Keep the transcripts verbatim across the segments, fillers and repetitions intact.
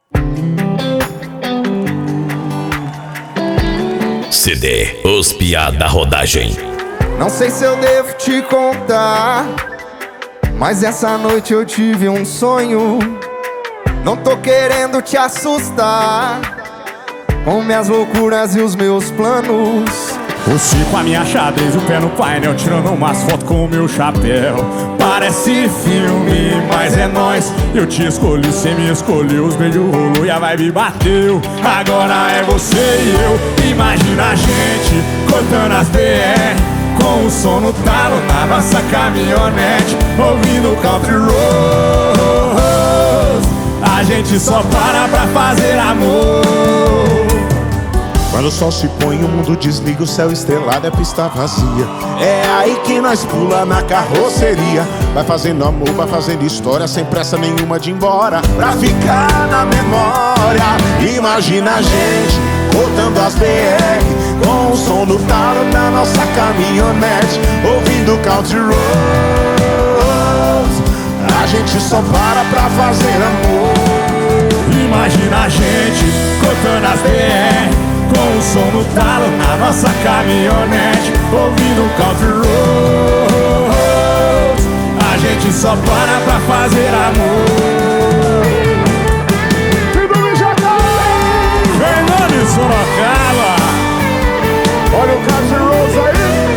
C D Os Piá da Rodagem. Não sei se eu devo te contar, mas essa noite eu tive um sonho. Não tô querendo te assustar com minhas loucuras e os meus planos. O Chico, a minha xadrez, o pé no painel, tirando umas fotos com o meu chapéu. Parece filme, mas é nóis. Eu te escolhi, cê me escolheu, os beijos rolou e a vibe bateu. Agora é você e eu. Imagina a gente cortando as B R, com o som no talo na nossa caminhonete, ouvindo country roads. A gente só para pra fazer amor. Quando o sol se põe, o mundo desliga, o céu estrelado é pista vazia. É aí que nós pula na carroceria, vai fazendo amor, vai fazendo história, sem pressa nenhuma de ir embora, pra ficar na memória. Imagina a gente cortando as B R, com o som do talo na nossa caminhonete, ouvindo country roads. A gente só para pra fazer amor. Imagina a gente cortando as B R, com o som no talo na nossa caminhonete, ouvindo country roads. A gente só para pra fazer amor. Fernando de Sorocaba, Olha o country roads aí.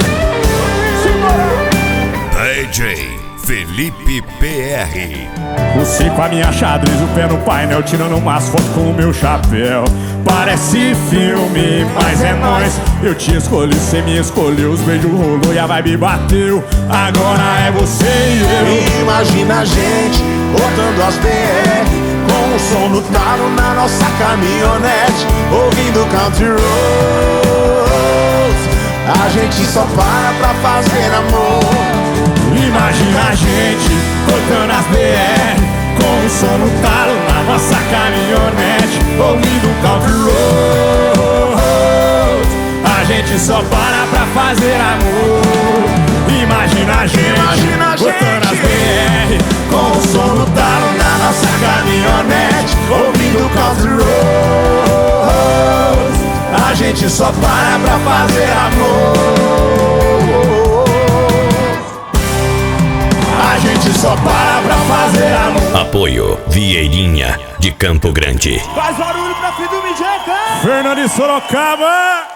D J Felipe P R. o Chico, a minha xadrez, o pé no painel, tirando umas fotos com o meu chapéu. Parece filme, mas é nóis. Eu te escolhi, cê me escolheu, os beijos rolou e a vibe bateu. Agora é você e eu. Imagina a gente botando as B R, com o som no talo na nossa caminhonete, ouvindo country roads. A gente só para pra fazer amor. Imagina a gente cortando as B R, com o som no talo na nossa caminhonete, ouvindo country roads. A gente só para pra fazer amor. Imagina a gente, Imagina a cortando as gente. B R, com o som no talo na nossa caminhonete, ouvindo country roads. A gente só para pra fazer amor. A gente só para pra fazer amor. Apoio Vieirinha de Campo Grande. Faz barulho pra Fido Mijeca! Fernando de Sorocaba!